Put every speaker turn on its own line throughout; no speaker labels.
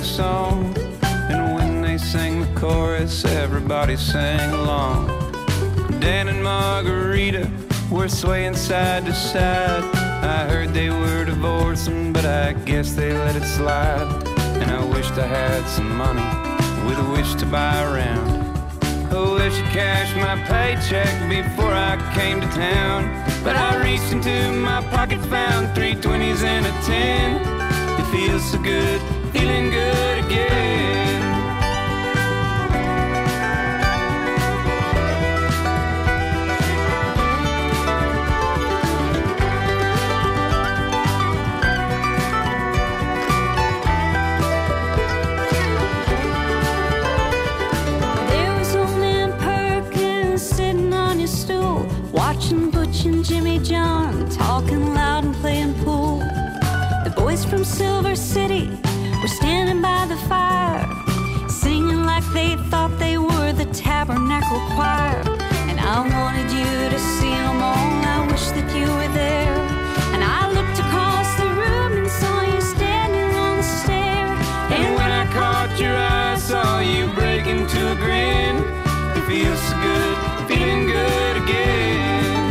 sing song, and when they sang the chorus, everybody sang along. Dan and Margarita were swaying side to side. I heard they were divorcing, but I guess they let it slide. And I wished I had some money with a wish to buy a round. I wish I cashed my paycheck before I came to town. But I reached into my pocket, found 3 20s and a 10. It feels so good, feeling good again.
Watching Butch and Jimmy John, talking loud and playing pool. The boys from Silver City were standing by the fire, singing like they thought they were the Tabernacle Choir. And I wanted you to see them all, I wish that you were there. And I looked across the room and saw you standing on the stair. And when I caught your eye, I saw you break into a grin. It feels so good, feeling good again.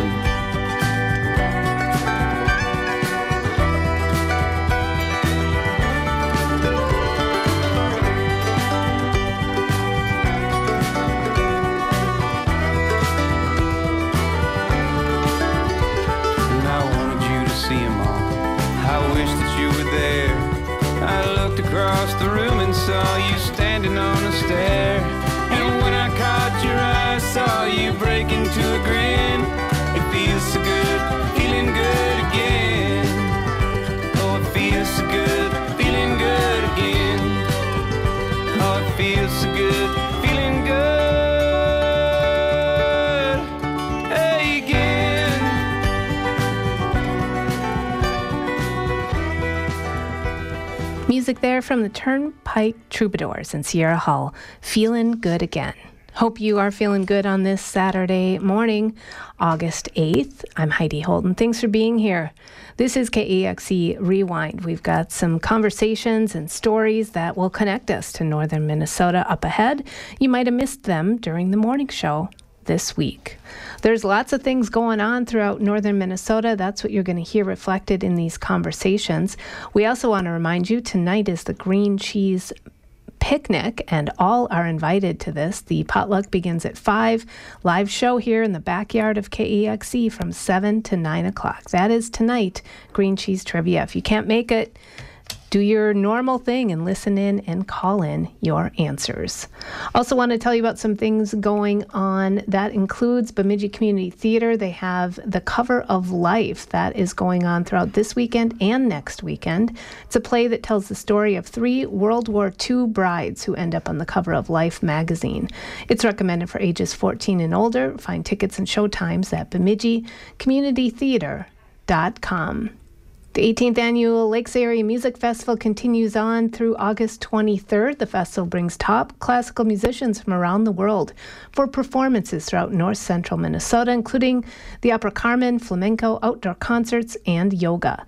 Across the room and saw you standing on a stair. And when I caught your eye, I saw you break into a grin. It feels so good, feeling good again. Oh, it feels so good, feeling good again. Oh, it feels so good, feeling good again.
Music there from the Turnpike Troubadours in Sierra Hull. Feeling good again. Hope you are feeling good on this Saturday morning, August 8th. I'm Heidi Holden. Thanks for being here. This is KEXE Rewind. We've got some conversations and stories that will connect us to northern Minnesota up ahead. You might have missed them during the morning show this week. There's lots of things going on throughout northern Minnesota. That's what you're going to hear reflected in these conversations. We also want to remind you tonight is the Green Cheese Picnic, and all are invited to this. The potluck begins at 5. Live show here in the backyard of KEXE from 7 to 9 o'clock. That is tonight, Green Cheese Trivia. If you can't make it, do your normal thing and listen in and call in your answers. Also want to tell you about some things going on. That includes Bemidji Community Theater. They have The Cover of Life. That is going on throughout this weekend and next weekend. It's a play that tells the story of 3 World War II brides who end up on the cover of Life magazine. It's recommended for ages 14 and older. Find tickets and show times at BemidjiCommunityTheater.com. The 18th Annual Lakes Area Music Festival continues on through August 23rd. The festival brings top classical musicians from around the world for performances throughout north central Minnesota, including the Opera Carmen, flamenco, outdoor concerts, and yoga.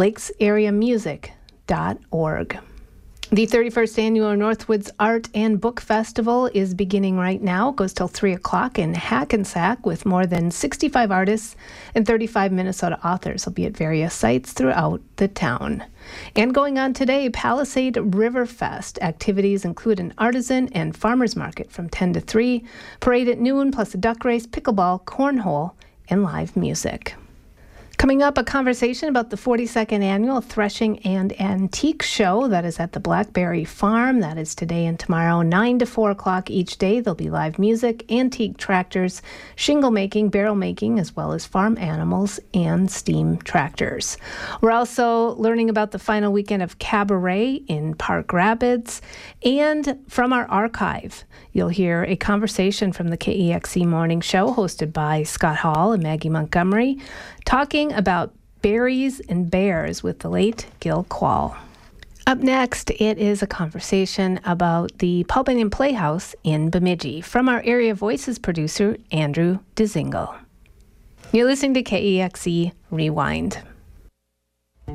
lakesareamusic.org. The 31st Annual Northwoods Art and Book Festival is beginning right now. It goes till 3 o'clock in Hackensack with more than 65 artists and 35 Minnesota authors. Will be at various sites throughout the town. And going on today, Palisade River Fest. Activities include an artisan and farmers market from 10 to 3, parade at noon, plus a duck race, pickleball, cornhole, and live music. Coming up, a conversation about the 42nd Annual Threshing and Antique Show that is at the Blackberry Farm. That is today and tomorrow, 9 to 4 o'clock each day. There'll be live music, antique tractors, shingle making, barrel making, as well as farm animals and steam tractors. We're also learning about the final weekend of Cabaret in Park Rapids. And from our archive, you'll hear a conversation from the KEXE Morning Show hosted by Scott Hall and Maggie Montgomery, talking about berries and bears with the late Gil Quall. Up next, it is a conversation about the Paul Bunyan Playhouse in Bemidji from our Area Voices producer, Andrew DeZingle. You're listening to KEXE Rewind.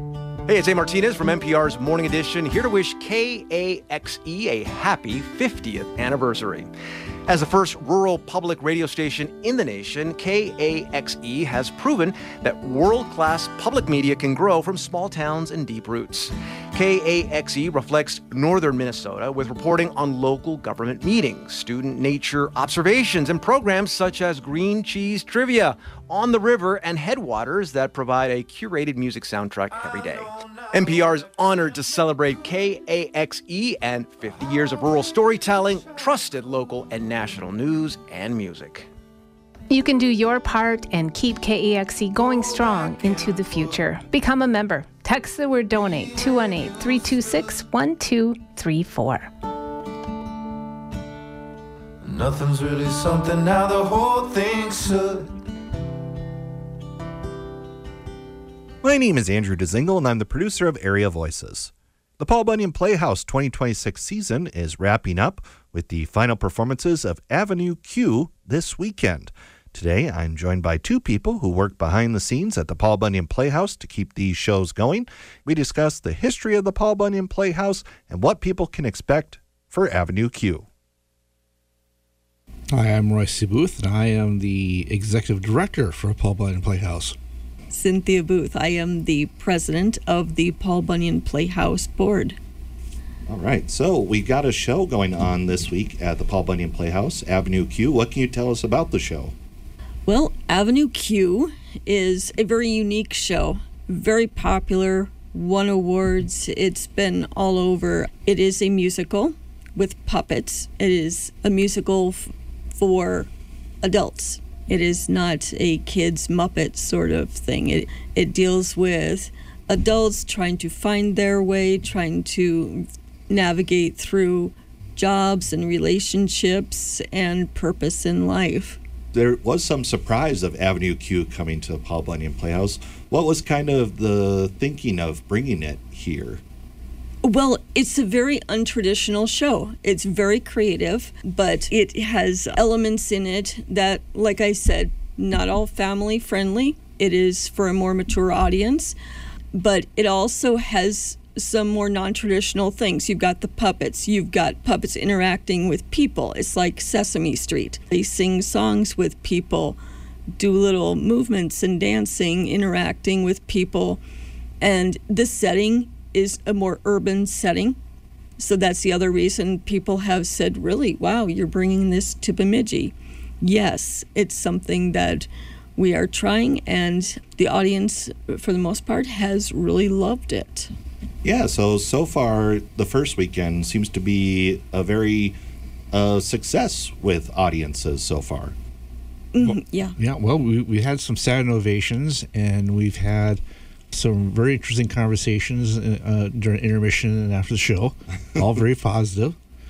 Hey, it's A. Martinez from NPR's Morning Edition, here to wish KAXE a happy 50th anniversary. As the first rural public radio station in the nation, KAXE has proven that world-class public media can grow from small towns and deep roots. KAXE reflects northern Minnesota with reporting on local government meetings, student nature observations, and programs such as Green Cheese Trivia, On the River, and Headwaters that provide a curated music soundtrack every day. NPR is honored to celebrate KAXE and 50 years of rural storytelling, trusted local and national news and music.
You can do your part and keep KAXE going strong into the future. Become a member. Text the word donate 218-326-1234.
Nothing's really something now, the whole thing should.
My name is Andrew DeZingle, and I'm the producer of Area Voices. The Paul Bunyan Playhouse 2026 season is wrapping up with the final performances of Avenue Q this weekend. Today, I'm joined by two people who work behind the scenes at the Paul Bunyan Playhouse to keep these shows going. We discuss the history of the Paul Bunyan Playhouse and what people can expect for Avenue Q.
Hi, I'm Roy C. Booth, and I am the executive director for Paul Bunyan Playhouse.
Cynthia Booth. I am the president of the Paul Bunyan Playhouse board.
All right, so we got a show going on this week at the Paul Bunyan Playhouse, Avenue Q. What can you tell us about the show?
Well, Avenue Q is a very unique show, very popular, won awards. It's been all over. It is a musical with puppets. It is a musical for adults. It is not a kids' Muppet sort of thing. It deals with adults trying to find their way, trying to navigate through jobs and relationships and purpose in life.
There was some surprise of Avenue Q coming to Paul Bunyan Playhouse. What was kind of the thinking of bringing it here?
Well, it's a very untraditional show. It's very creative, but it has elements in it that, like I said, not all family friendly. It is for a more mature audience, but it also has some more non-traditional things. You've got the puppets. You've got puppets interacting with people. It's like Sesame Street. They sing songs with people, do little movements and dancing, interacting with people. And the setting is a more urban setting. So that's the other reason people have said, really, wow, you're bringing this to Bemidji. Yes, it's something that we are trying, and the audience, for the most part, has really loved it.
Yeah, so far, the first weekend seems to be a very success with audiences so far.
Yeah.
Yeah, well, we had some standing ovations, and we've had some very interesting conversations during intermission and after the show, all very positive.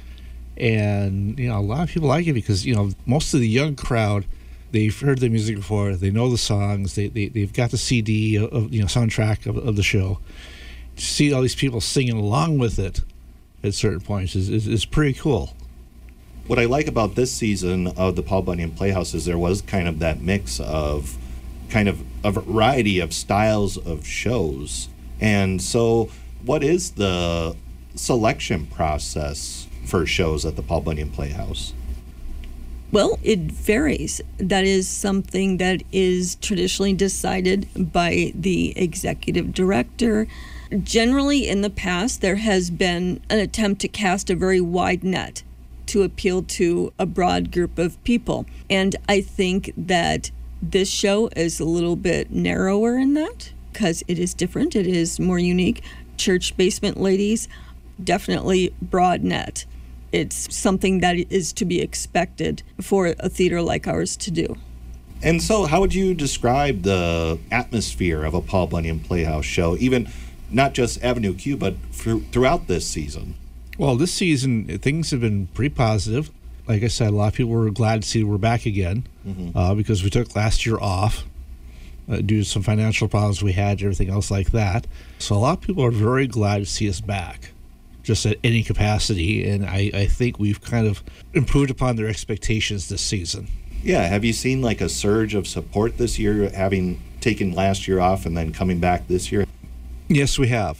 And, a lot of people like it because, most of the young crowd, they've heard the music before, they know the songs, they've got the CD of soundtrack of the show. To see all these people singing along with it at certain points is pretty cool.
What I like about this season of the Paul Bunyan Playhouse is there was kind of that mix of kind of a variety of styles of shows. And so what is the selection process for shows at the Paul Bunyan Playhouse?
Well, it varies. That is something that is traditionally decided by the executive director. Generally, in the past, there has been an attempt to cast a very wide net to appeal to a broad group of people. And I think that this show is a little bit narrower in that because it is different. It is more unique. Church Basement Ladies, definitely broad net. It's something that is to be expected for a theater like ours to do.
And so how would you describe the atmosphere of a Paul Bunyan Playhouse show, even not just Avenue Q, but throughout this season?
Well, this season, things have been pretty positive. Like I said, a lot of people were glad to see we're back again because we took last year off due to some financial problems we had and everything else like that. So a lot of people are very glad to see us back, just at any capacity. And I think we've kind of improved upon their expectations this season.
Yeah. Have you seen like a surge of support this year, having taken last year off and then coming back this year?
Yes, we have.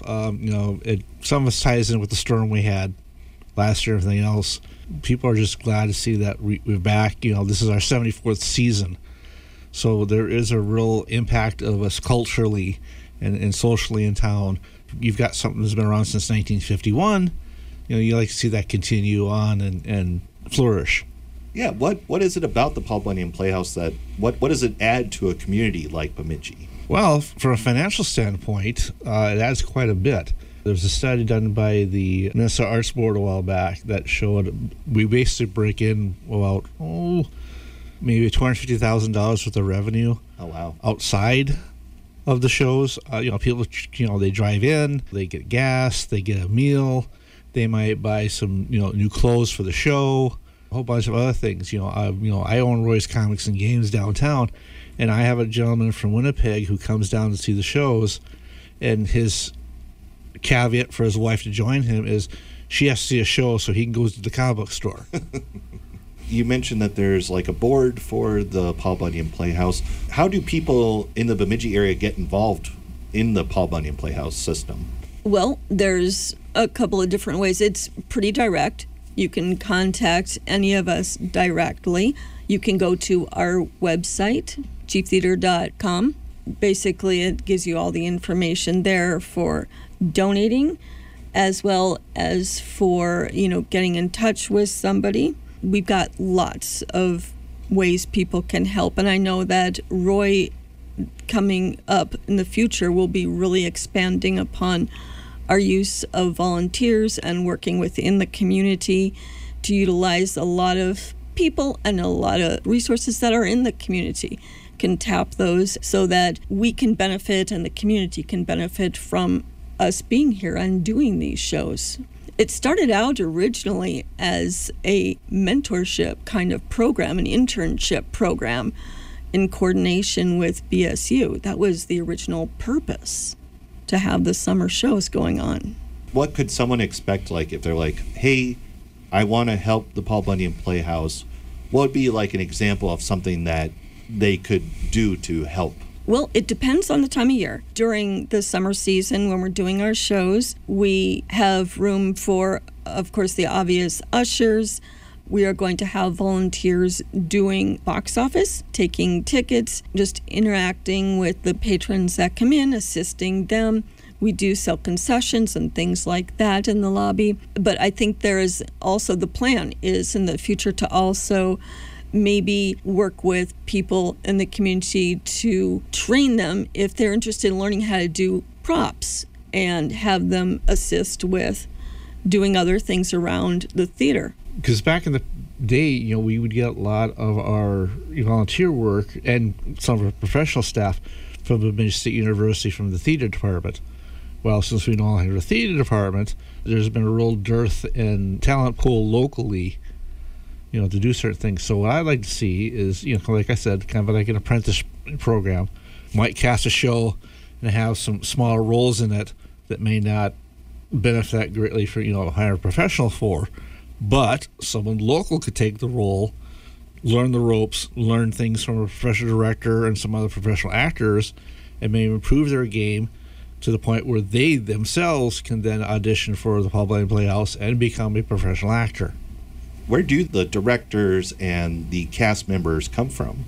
Some of us ties in with the storm we had last year and everything else. People are just glad to see that we're back. This is our 74th season. So there is a real impact of us culturally and socially in town. You've got something that's been around since 1951. You like to see that continue on and flourish.
Yeah, what is it about the Paul Bunyan Playhouse that what does it add to a community like Bemidji?
Well, from a financial standpoint, it adds quite a bit. There was a study done by the Minnesota Arts Board a while back that showed we basically break in about maybe $250,000 worth of revenue.
Oh wow!
Outside of the shows, people, they drive in, they get gas, they get a meal, they might buy some, new clothes for the show, a whole bunch of other things. I own Roy's Comics and Games downtown, and I have a gentleman from Winnipeg who comes down to see the shows, and his caveat for his wife to join him is she has to see a show so he can go to the comic book store.
You mentioned that there's like a board for the Paul Bunyan Playhouse. How do people in the Bemidji area get involved in the Paul Bunyan Playhouse system?
Well, there's a couple of different ways. It's pretty direct. You can contact any of us directly. You can go to our website, chieftheater.com. Basically, it gives you all the information there for donating, as well as for, getting in touch with somebody. We've got lots of ways people can help, and I know that Roy, coming up in the future, will be really expanding upon our use of volunteers and working within the community to utilize a lot of people and a lot of resources that are in the community. Can tap those so that we can benefit and the community can benefit from us being here and doing these shows. It started out originally as a mentorship kind of program, an internship program in coordination with BSU. That was the original purpose, to have the summer shows going on.
What could someone expect, like if they're like, hey, I want to help the Paul Bunyan Playhouse? What would be like an example of something that they could do to help?
Well, it depends on the time of year. During the summer season, when we're doing our shows, we have room for, of course, the obvious ushers. We are going to have volunteers doing box office, taking tickets, just interacting with the patrons that come in, assisting them. We do sell concessions and things like that in the lobby. But I think there is also, the plan is in the future to also maybe work with people in the community to train them if they're interested in learning how to do props and have them assist with doing other things around the theater.
Because back in the day, we would get a lot of our volunteer work and some of our professional staff from the Bemidji State University from the theater department. Well, since we no longer have a theater department, there's been a real dearth in talent pool locally, to do certain things. So what I'd like to see is, like I said, kind of like an apprentice program. Might cast a show and have some smaller roles in it that may not benefit that greatly for, hire a professional for. But someone local could take the role, learn the ropes, learn things from a professional director and some other professional actors, and maybe improve their game to the point where they themselves can then audition for the Paul Bunyan Playhouse and become a professional actor.
Where do the directors and the cast members come from?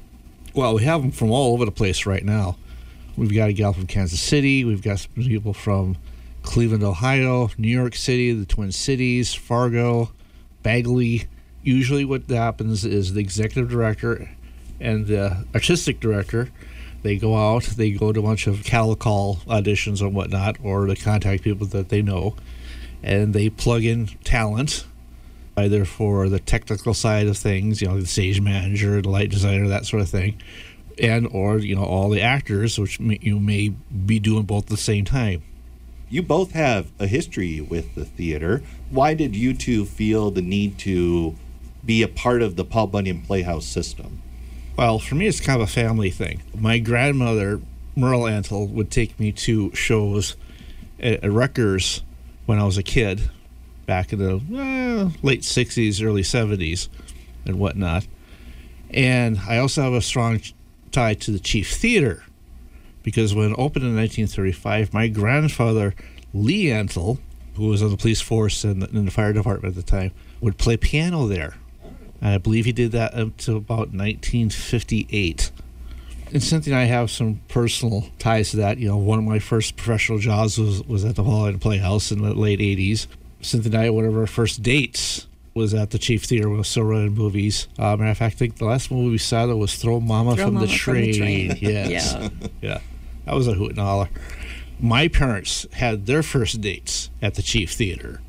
Well, we have them from all over the place right now. We've got a gal from Kansas City. We've got some people from Cleveland, Ohio, New York City, the Twin Cities, Fargo, Bagley. Usually what happens is the executive director and the artistic director, they go out, they go to a bunch of cattle call auditions and whatnot, or they contact people that they know, and they plug in talent, either for the technical side of things, the stage manager, the light designer, that sort of thing, and or, all the actors, which you may be doing both at the same time.
You both have a history with the theater. Why did you two feel the need to be a part of the Paul Bunyan Playhouse system?
Well, for me, it's kind of a family thing. My grandmother, Merle Antle, would take me to shows at Rutgers when I was a kid, back in the late 60s, early 70s, and whatnot. And I also have a strong tie to the Chief Theater because when it opened in 1935, my grandfather, Lee Antle, who was on the police force and in the fire department at the time, would play piano there. And I believe he did that until about 1958. And Cynthia and I have some personal ties to that. You know, one of my first professional jobs was at the Paul Bunyan Playhouse in the late 80s. Cynthia and I, one of our first dates was at the Chief Theater. We were still running movies. Matter of fact, I think the last movie we saw there was Throw Mama from the Train. Yes. Yeah. That was a hoot and holler. My parents had their first dates at the Chief Theater.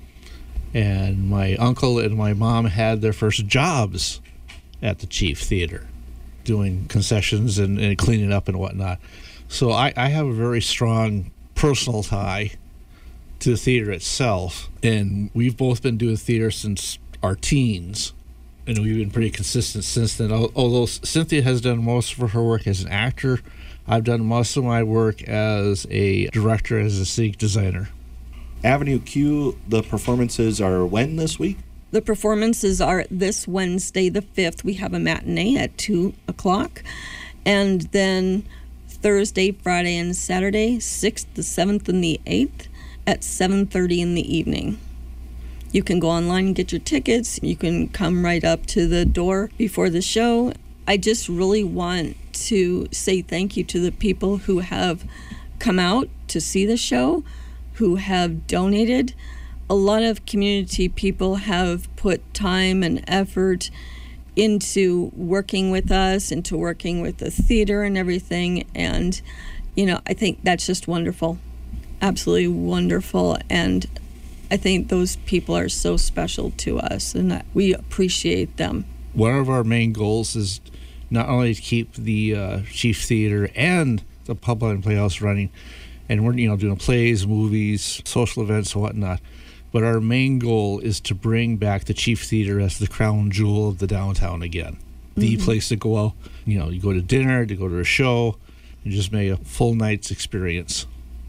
And my uncle and my mom had their first jobs at the Chief Theater, doing concessions and cleaning up and whatnot. So I have a very strong personal tie to the theater itself. And we've both been doing theater since our teens. And we've been pretty consistent since then. Although Cynthia has done most of her work as an actor, I've done most of my work as a director, as a scenic designer.
Avenue Q, the performances are when this week?
The performances are this Wednesday, the 5th. We have a matinee at 2 o'clock. And then Thursday, Friday, and Saturday, 6th, the 7th, and the 8th at 7:30 in the evening. You can go online and get your tickets. You can come right up to the door before the show. I just really want to say thank you to the people who have come out to see the show, who have donated. A lot of community people have put time and effort into working with us, into working with the theater and everything. And, you know, I think that's just wonderful. Absolutely wonderful. And I think those people are so special to us, and we appreciate them.
One of our main goals is not only to keep the Chief Theater and the Paul Bunyan Playhouse running, and we're doing plays, movies, social events, and whatnot. But our main goal is to bring back the Chief Theater as the crown jewel of the downtown again. The place to go out, you go to dinner, to go to a show, and just make a full night's experience.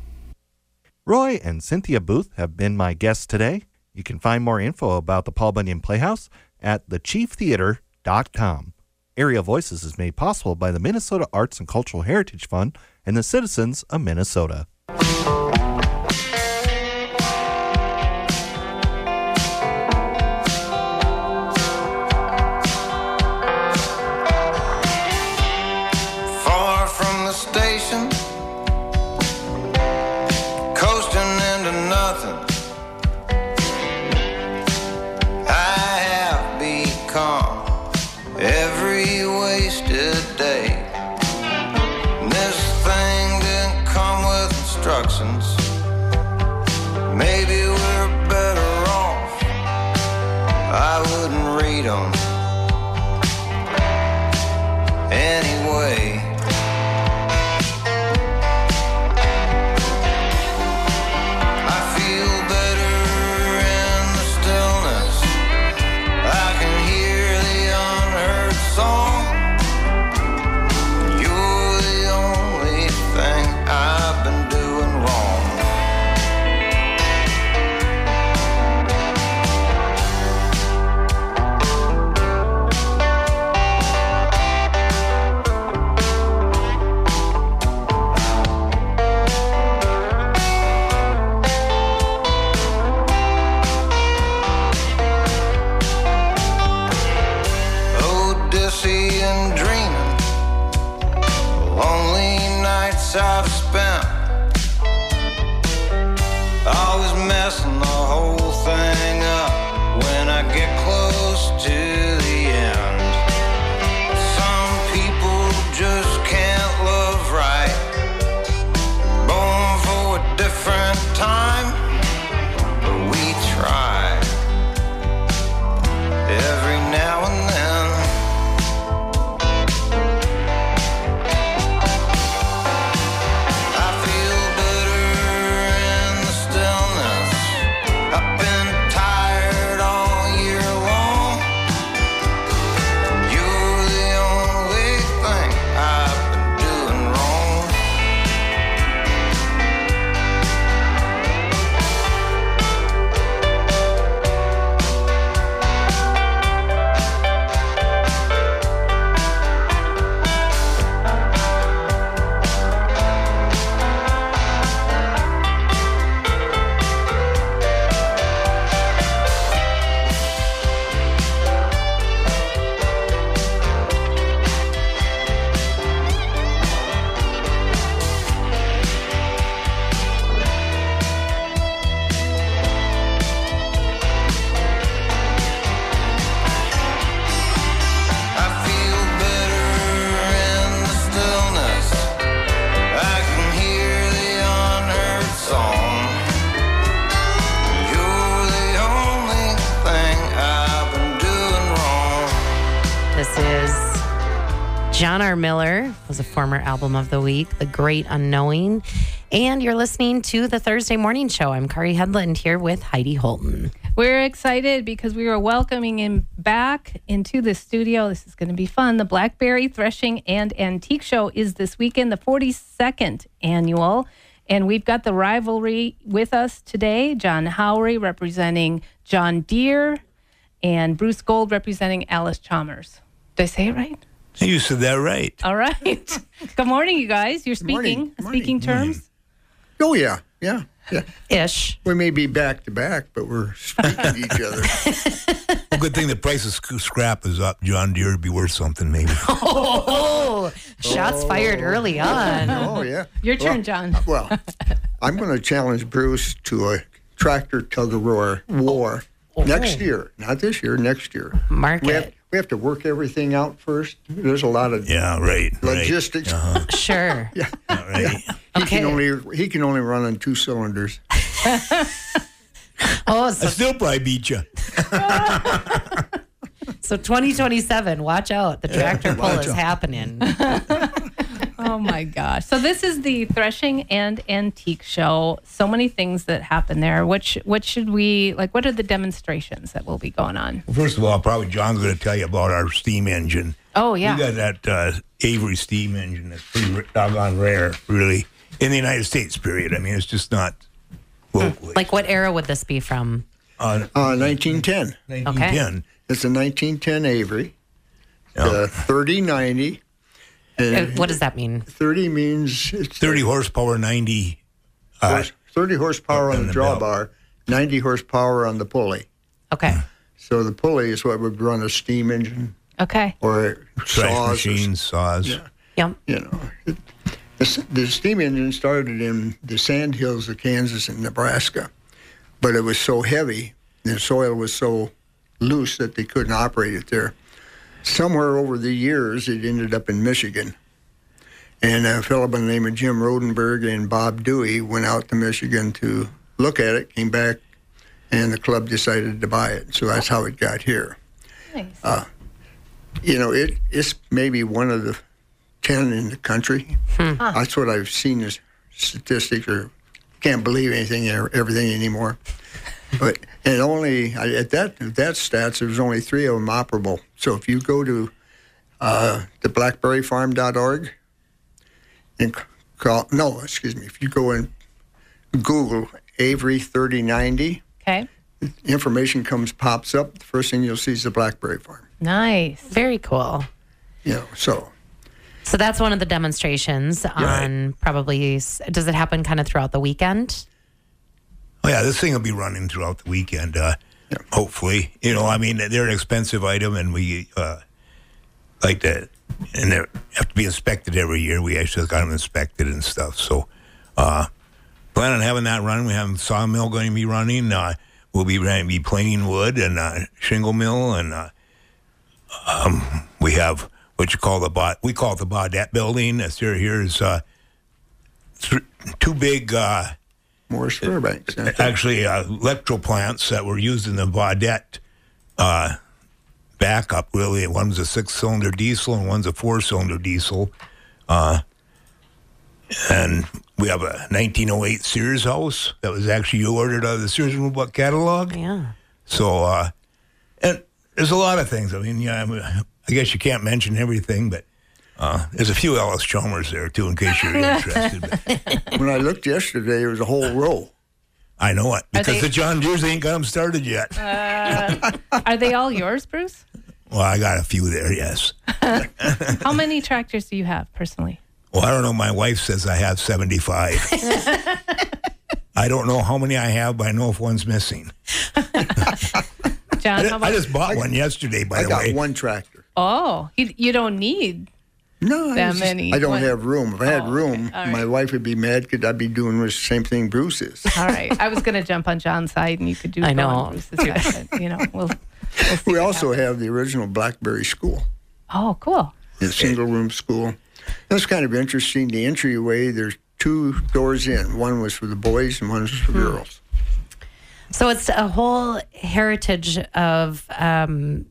Roy and Cynthia Booth have been my guests today. You can find more info about the Paul Bunyan Playhouse at thechieftheater.com. Area Voices is made possible by the Minnesota Arts and Cultural Heritage Fund and the citizens of Minnesota.
Far from the station, coasting into nothing, I have become every wasted day. And this thing didn't come with instructions. Maybe we're better off I wouldn't read them anyway. I feel better in the stillness. I can hear the unheard song. You're the only thing I've been doing wrong.
John R. Miller was a former album of the week, The Great Unknowing. And you're listening to the Thursday Morning Show. I'm Kari Headland here with Heidi Holton.
We're excited because we are welcoming him back into the studio. This is going to be fun. The Blackberry Threshing and Antique Show is this weekend, the 42nd annual. And we've got the rivalry with us today. John Howry representing John Deere and Bruce Gold representing Alice Chalmers. Did I say it right?
You said that right.
All right. Good morning, you guys. You're speaking terms?
Oh, yeah.
Ish.
We may be back to back, but we're speaking to each other.
Well, good thing the price of scrap is up. John Deere would be worth something, maybe.
Shots fired early on.
Oh, yeah.
Your turn, John.
Well, I'm going to challenge Bruce to a tractor tug-of-war next year. Not this year, next year.
Market.
We have to work everything out first. There's a lot of logistics.
Right. Uh-huh.
Sure.
Yeah.
Right.
He can only run on 2 cylinders.
I still probably beat you.
So 2027, watch out. The tractor pull is happening.
Oh, my gosh. So this is the Threshing and Antique Show. So many things that happen there. What should we, what are the demonstrations that will be going on?
Well, first of all, probably John's going to tell you about our steam engine.
Oh, yeah.
We got that Avery steam engine that's pretty doggone rare, really, in the United States, period. I mean, it's just not locally.
Like, what era would this be from?
1910.
1910.
It's a 1910 Avery, 3090.
What does that mean?
30 means... It's
30 horsepower, 90...
30 horsepower on the drawbar, 90 horsepower on the pulley.
Okay.
So the pulley is what would run a steam engine.
Okay.
Or
Thresh
saws.
machines, saws.
Yeah.
Yep.
You know, the steam engine started in the sand hills of Kansas and Nebraska, but it was so heavy, the soil was so loose that they couldn't operate it there. Somewhere over the years, it ended up in Michigan. And a fellow by the name of Jim Rodenberg and Bob Dewey went out to Michigan to look at it, came back, and the club decided to buy it. So that's how it got here.
Nice.
It's maybe one of the 10 in the country. That's what I've seen as statistics, or can't believe everything anymore. But and only at that stats, there's only 3 of them operable. So if you go to the blackberryfarm.org and if you go and Google Avery 3090,
okay,
information pops up. The first thing you'll see is the Blackberry Farm.
Nice.
Very cool.
So
that's one of the demonstrations on probably, does it happen kind of throughout the weekend?
Oh, yeah, this thing will be running throughout the weekend, hopefully. I mean, they're an expensive item, and we like that. And they have to be inspected every year. We actually got them inspected and stuff. So plan on having that run. We have a sawmill going to be running. We'll be planing wood and shingle mill. And we have what you call we call it the Baudette building. That's here is 2 big...
Morris Fairbanks.
Actually, electro plants that were used in the Baudette backup, really. One's a 6-cylinder diesel and one's a 4-cylinder diesel. And we have a 1908 Sears house that was actually ordered out of the Sears Roebuck catalog.
Yeah.
So, and there's a lot of things. I mean, I guess you can't mention everything, but there's a few Alice Chalmers there, too, in case you're interested.
When I looked yesterday, there was a whole row.
I know it, because the John Deere's ain't got them started yet.
Are they all yours, Bruce?
Well, I got a few there, yes.
How many tractors do you have, personally?
Well, I don't know. My wife says I have 75. I don't know how many I have, but I know if one's missing.
John,
I just bought one yesterday, by the way.
I got one tractor.
Oh, you don't need...
No,
many.
I don't have room. If I had room, my wife would be mad because I'd be doing the same thing Bruce is.
All right. I was going to jump on John's side, and you could do
I know.
On Bruce's side. But, we'll see
we also have the original Blackberry School.
Oh, cool.
The single-room school. That's kind of interesting. The entryway, there's 2 doors in. One was for the boys and one was for girls.
So it's a whole heritage of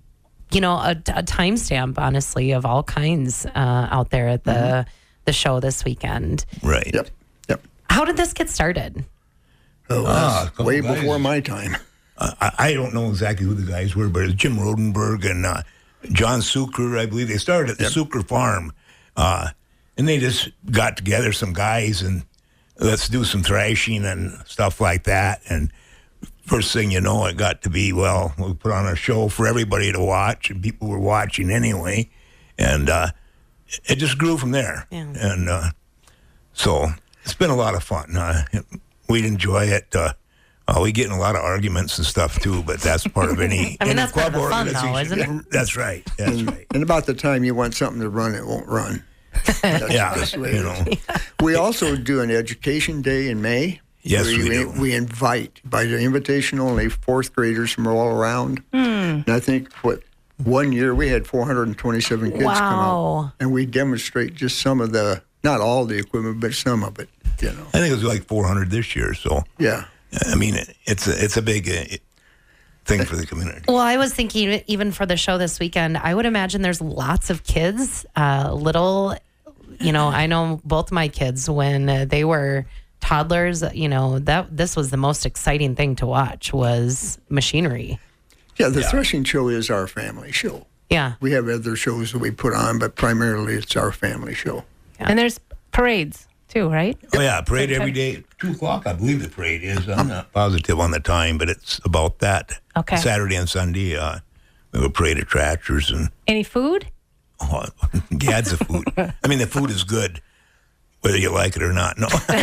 a timestamp, honestly, of all kinds out there at the show this weekend.
Right.
Yep.
How did this get started?
Way before my time.
I don't know exactly who the guys were, but it was Jim Rodenberg and John Sucre, I believe. They started at the Sucre farm. And they just got together, some guys, and let's do some thrashing and stuff like that. And first thing you know, it got to be, we put on a show for everybody to watch, and people were watching anyway. And it just grew from there. Yeah. And so it's been a lot of fun. We'd enjoy it. We get in a lot of arguments and stuff, too, but that's part of any,
that's
club
part of the fun,
organization.
though, isn't it?
That's right. That's right.
And about the time you want something to run, it won't run. That's the way it is. We also do an education day in May.
Yes, we do.
We invite, by the invitation only, fourth graders from all around. And I think, 1 year we had 427 kids come out. And we demonstrate just some of not all the equipment, but some of it,
I think it was like 400 this year, so.
Yeah.
I mean, it's a big thing for the community.
Well, I was thinking even for the show this weekend, I would imagine there's lots of kids, little, I know both my kids when they were toddlers, that this was the most exciting thing to watch was machinery.
Yeah, the threshing show is our family show.
Yeah.
We have other shows that we put on, but primarily it's our family show.
Yeah. And there's parades too, right?
Oh, yeah, parade every day. 2 o'clock, I believe the parade is. I'm not positive on the time, but it's about that.
Okay.
Saturday and Sunday, we have a parade of tractors. And
any food?
Oh, gads of food. I mean, the food is good, whether you like it or not. No.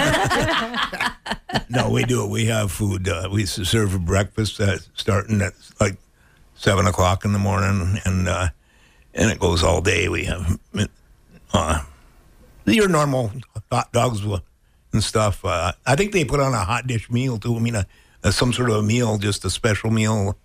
No, we do it. We have food. We serve breakfast starting at like 7 o'clock in the morning, and it goes all day. We have your normal hot dogs and stuff. I think they put on a hot dish meal, too. I mean, some sort of a meal, just a special meal.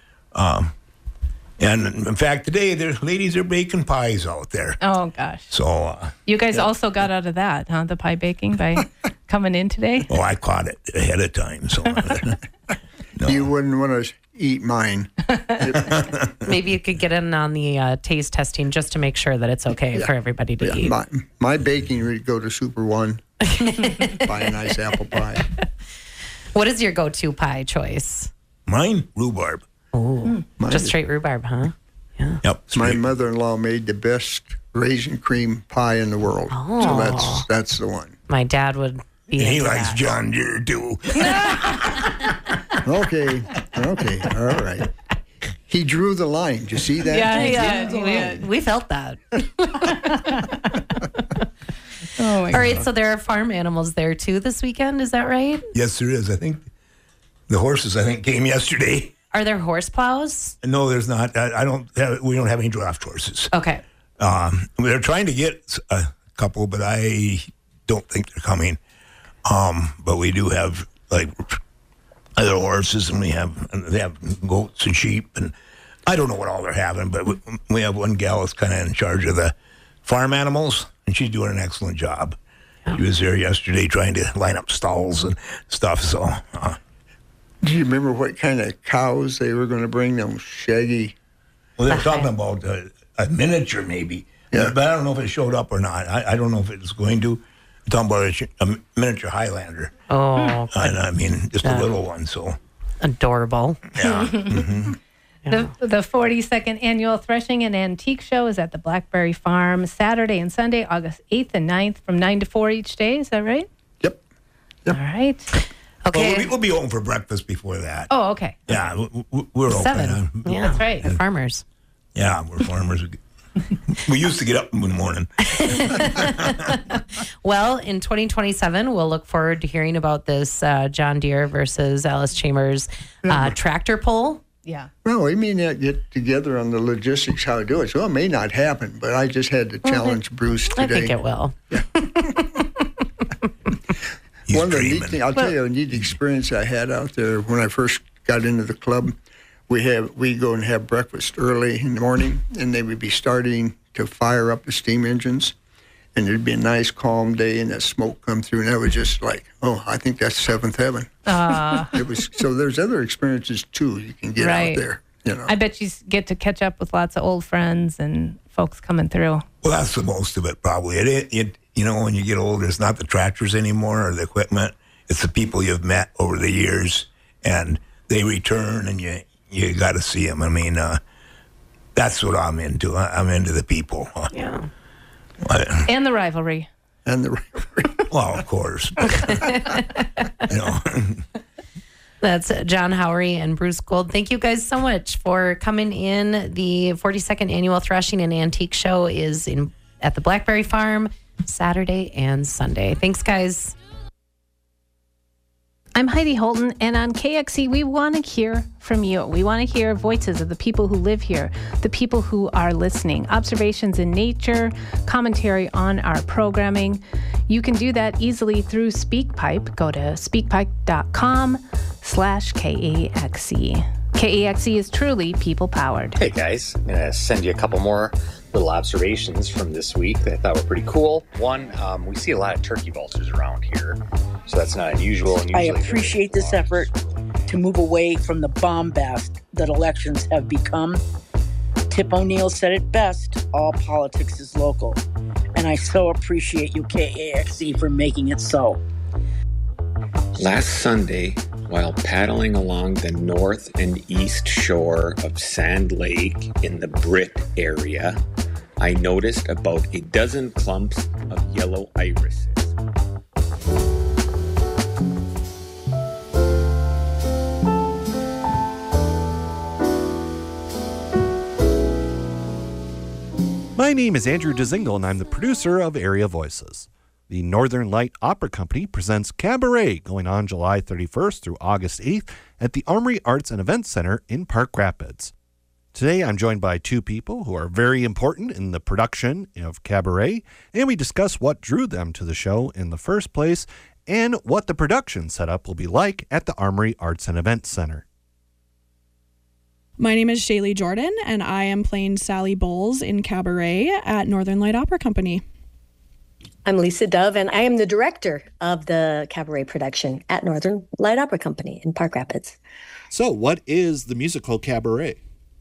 And in fact, today, there's ladies are baking pies out there.
Oh, gosh.
So
you guys also got out of that, huh? The pie baking by coming in today?
Oh, I caught it ahead of time. So
no. You wouldn't want to eat mine.
Maybe you could get in on the taste testing just to make sure that it's okay for everybody to eat.
My baking would go to Super One, buy a nice apple pie.
What is your go-to pie choice?
Mine? Rhubarb.
Oh, just straight rhubarb, huh? Yeah.
Yep.
My mother-in-law made the best raisin cream pie in the world.
Oh.
So that's the one.
My dad would be
He
into
likes
that.
John Deere, too.
Okay, all right. He drew the line. Did you see that?
Yeah.
We felt that.
Oh my
All right, so there are farm animals there too this weekend. Is that right?
Yes, there is. I think the horses, came yesterday.
Are there horse plows?
No, there's not. We don't have any draft horses.
Okay.
They're trying to get a couple, but I don't think they're coming. But we do have other horses, and they have goats and sheep, and I don't know what all they're having, but we have one gal that's kind of in charge of the farm animals, and she's doing an excellent job. She was there yesterday trying to line up stalls and stuff. So,
do you remember what kind of cows they were going to bring? Them shaggy.
Well, they're talking about a miniature, maybe. Yeah. But I don't know if it showed up or not. I don't know if it's going to. I'm talking about a miniature Highlander.
Oh.
And I mean, just a little one, so.
Adorable.
Yeah. Mm-hmm.
The 42nd Annual Threshing and Antique Show is at the Blackberry Farm Saturday and Sunday, August 8th and 9th from 9 to 4 each day. Is that right?
Yep.
All right.
Okay.
Well, we'll be open for breakfast before that.
Oh, okay.
Yeah, we're open.
7. Yeah,
that's right.
We're farmers.
Yeah, we're farmers. We used to get up in the morning.
Well, in 2027, we'll look forward to hearing about this John Deere versus Alice Chambers tractor pull.
Yeah.
Well, we may not get together on the logistics how to do it, so it may not happen. But I just had to challenge Bruce today.
I think it will.
Yeah. One of the neat things, I'll tell you a neat experience I had out there when I first got into the club. We go and have breakfast early in the morning, and they would be starting to fire up the steam engines, and it'd be a nice calm day, and that smoke come through, and that was just like, oh, I think that's seventh heaven. It was. So there's other experiences too you can get out there.
I bet you get to catch up with lots of old friends and folks coming through.
Well, that's the most of it, probably. When you get older, it's not the tractors anymore or the equipment. It's the people you've met over the years, and they return, and you got to see them. I mean, that's what I'm into. I'm into the people.
Yeah. And the rivalry.
Well, of course.
That's John Howery and Bruce Gold. Thank you guys so much for coming in. The 42nd Annual Threshing and Antique Show is at the Blackberry Farm Saturday and Sunday. Thanks, guys.
I'm Heidi Holton, and on KXE, we want to hear from you. We want to hear voices of the people who live here, the people who are listening, observations in nature, commentary on our programming. You can do that easily through SpeakPipe. Go to speakpipe.com/KAXE. KAXE is truly people-powered.
Hey, guys. I'm going to send you a couple more little observations from this week that I thought were pretty cool. One, we see a lot of turkey vultures around here, so that's not unusual. And
I appreciate this effort to move away from the bombast that elections have become. Tip O'Neill said it best, all politics is local. And I so appreciate you, KAXE, for making it so.
Last Sunday, while paddling along the north and east shore of Sand Lake in the Britt area, I noticed about a dozen clumps of yellow irises.
My name is Andrew Dzingel, and I'm the producer of Area Voices. The Northern Light Opera Company presents Cabaret, going on July 31st through August 8th at the Armory Arts and Events Center in Park Rapids. Today I'm joined by two people who are very important in the production of Cabaret, and we discuss what drew them to the show in the first place and what the production setup will be like at the Armory Arts and Events Center.
My name is Shaylee Jordan, and I am playing Sally Bowles in Cabaret at Northern Light Opera Company.
I'm Lisa Dove, and I am the director of the Cabaret production at Northern Light Opera Company in Park Rapids.
So what is the musical Cabaret?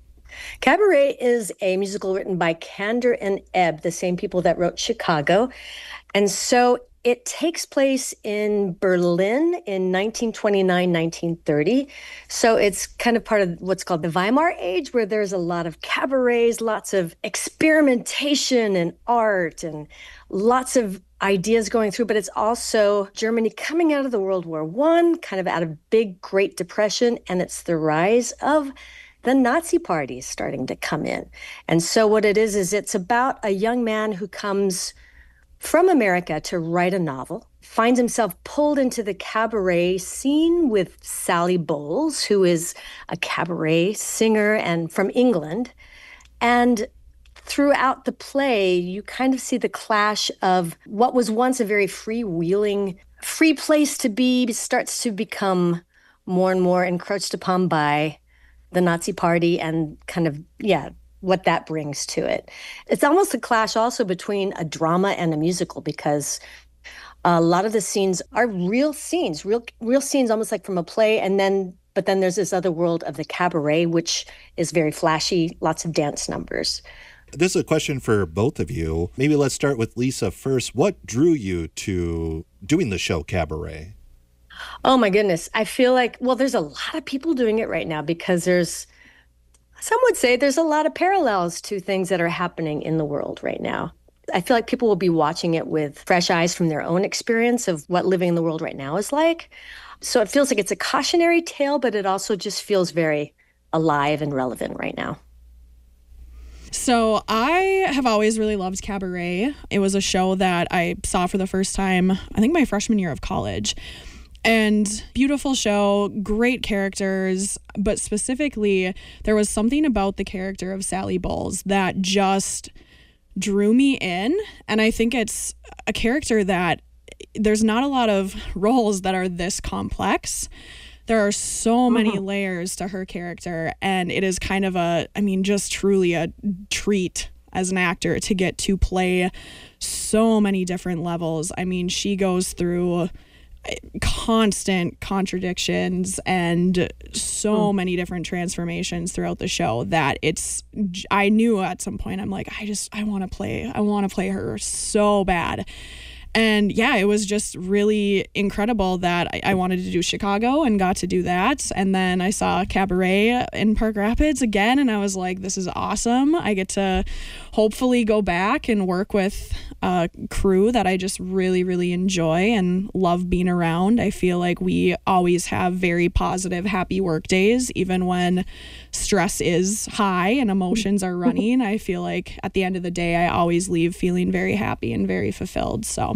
Cabaret is a musical written by Kander and Ebb, the same people that wrote Chicago. And so it takes place in Berlin in 1929, 1930. So it's kind of part of what's called the Weimar Age, where there's a lot of cabarets, lots of experimentation and art and lots of ideas going through. But it's also Germany coming out of the World War I, kind of out of big Great Depression, and it's the rise of the Nazi Party starting to come in. And so what it is it's about a young man who comes from America to write a novel, finds himself pulled into the cabaret scene with Sally Bowles, who is a cabaret singer and from England. And throughout the play, you kind of see the clash of what was once a very freewheeling, free place to be starts to become more and more encroached upon by the Nazi Party and kind of, what that brings to it. It's almost a clash also between a drama and a musical, because a lot of the scenes are real scenes, real scenes, almost like from a play. But then there's this other world of the cabaret, which is very flashy, lots of dance numbers.
This is a question for both of you. Maybe let's start with Lisa first. What drew you to doing the show Cabaret?
Oh my goodness. I feel like, there's a lot of people doing it right now because some would say there's a lot of parallels to things that are happening in the world right now. I feel like people will be watching it with fresh eyes from their own experience of what living in the world right now is like. So it feels like it's a cautionary tale, but it also just feels very alive and relevant right now.
So I have always really loved Cabaret. It was a show that I saw for the first time, I think my freshman year of college. And beautiful show, great characters, but specifically, there was something about the character of Sally Bowles that just drew me in. And I think it's a character that there's not a lot of roles that are this complex. There are so many layers to her character, and it is kind of just truly a treat as an actor to get to play so many different levels. I mean, she goes through constant contradictions and so many different transformations throughout the show that I knew at some point, I'm like, I want to play her so bad. And yeah, it was just really incredible that I wanted to do Chicago and got to do that. And then I saw Cabaret in Park Rapids again, and I was like, this is awesome. I get to hopefully go back and work with a crew that I just really, really enjoy and love being around. I feel like we always have very positive, happy work days, even when stress is high and emotions are running. I feel like at the end of the day, I always leave feeling very happy and very fulfilled. So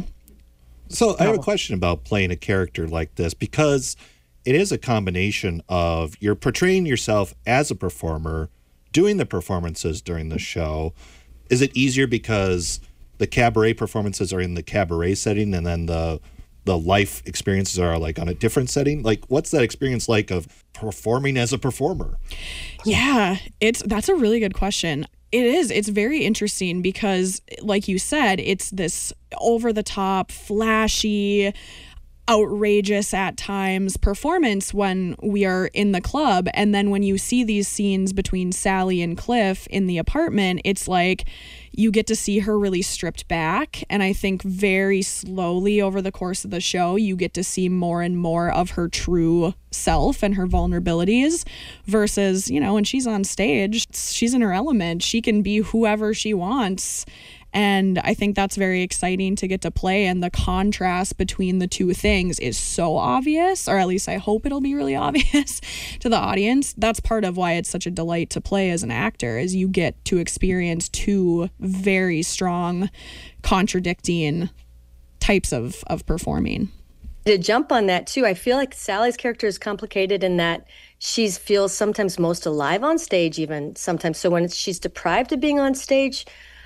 I have a question about playing a character like this, because it is a combination of you're portraying yourself as a performer, doing the performances during the show. Is it easier because the cabaret performances are in the cabaret setting and then the life experiences are like on a different setting? Like, what's that experience like of performing as a performer?
Yeah, that's a really good question. It is. It's very interesting because, like you said, it's this over-the-top, flashy, outrageous at times performance when we are in the club. And then when you see these scenes between Sally and Cliff in the apartment, it's like you get to see her really stripped back. And I think very slowly over the course of the show, you get to see more and more of her true self and her vulnerabilities versus, when she's on stage, she's in her element. She can be whoever she wants. And I think that's very exciting to get to play. And the contrast between the two things is so obvious, or at least I hope it'll be really obvious to the audience. That's part of why it's such a delight to play as an actor, is you get to experience two very strong, contradicting types of performing.
To jump on that too, I feel like Sally's character is complicated in that she feels sometimes most alive on stage, even sometimes. So when she's deprived of being on stage,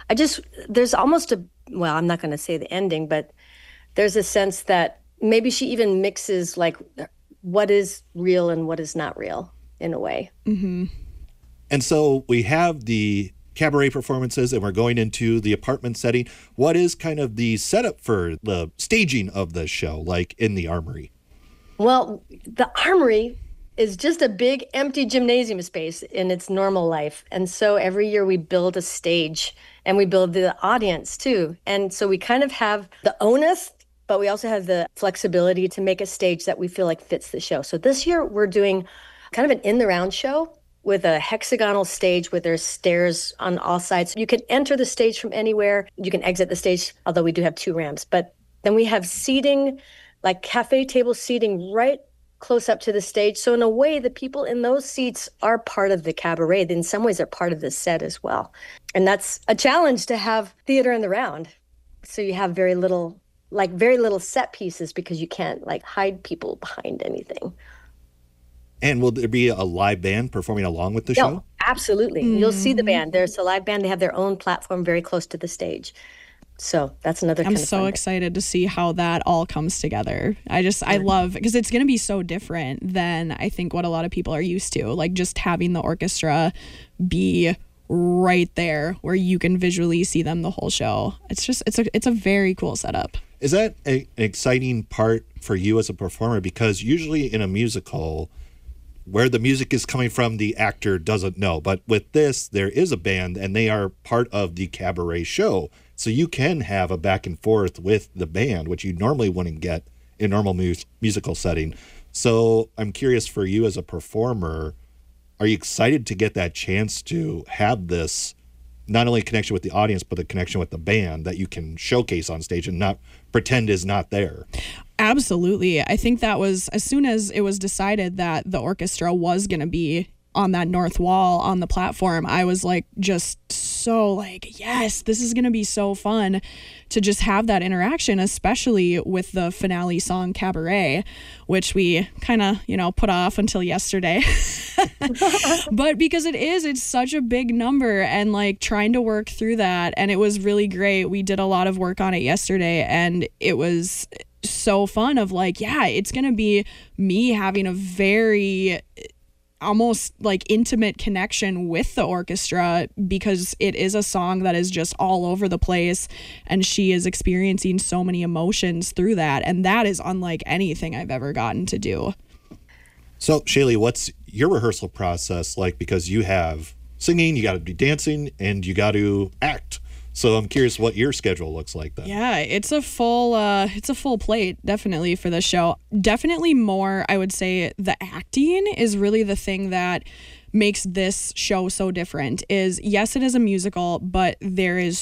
there's almost I'm not going to say the ending, but there's a sense that maybe she even mixes like what is real and what is not real in a way.
Mm-hmm.
And so we have the cabaret performances and we're going into the apartment setting. What is kind of the setup for the staging of the show, like in the Armory?
Well, the Armory is just a big empty gymnasium space in its normal life. And so every year we build a stage and we build the audience too. And so we kind of have the onus, but we also have the flexibility to make a stage that we feel like fits the show. So this year we're doing kind of an in the round show with a hexagonal stage where there's stairs on all sides. You can enter the stage from anywhere. You can exit the stage, although we do have 2 ramps. But then we have seating, like cafe table seating right close up to the stage. So in a way, the people in those seats are part of the cabaret. In some ways, they're part of the set as well. And that's a challenge to have theater in the round. So you have very little set pieces because you can't hide people behind anything.
And will there be a live band performing along with the show?
Absolutely. Mm-hmm. You'll see the band. There's a live band. They have their own platform very close to the stage. So that's another kind of fun
I'm so excited to see how that all comes together. I love, because it's going to be so different than I think what a lot of people are used to. Like just having the orchestra be right there where you can visually see them the whole show. It's a very cool setup.
Is that an exciting part for you as a performer? Because usually in a musical, where the music is coming from, the actor doesn't know. But with this, there is a band and they are part of the cabaret show. So you can have a back and forth with the band, which you normally wouldn't get in a normal musical setting. So I'm curious, for you as a performer, are you excited to get that chance to have this, not only connection with the audience, but the connection with the band that you can showcase on stage and not pretend is not there?
Absolutely. I think that was, as soon as it was decided that the orchestra was going to be on that north wall on the platform, I was just so yes, this is going to be so fun to just have that interaction, especially with the finale song Cabaret, which we kind of, put off until yesterday. But because it's such a big number and trying to work through that. And it was really great. We did a lot of work on it yesterday and it was so fun of it's going to be me having a very almost like intimate connection with the orchestra because it is a song that is just all over the place, and she is experiencing so many emotions through that, and that is unlike anything I've ever gotten to do.
So, Shaylee, what's your rehearsal process like? Because you have singing, you got to be dancing, and you got to act. So I'm curious what your schedule looks like then.
Yeah, it's a full plate, definitely, for the show. Definitely more, I would say, the acting is really the thing that makes this show so different. Is yes, it is a musical, but there is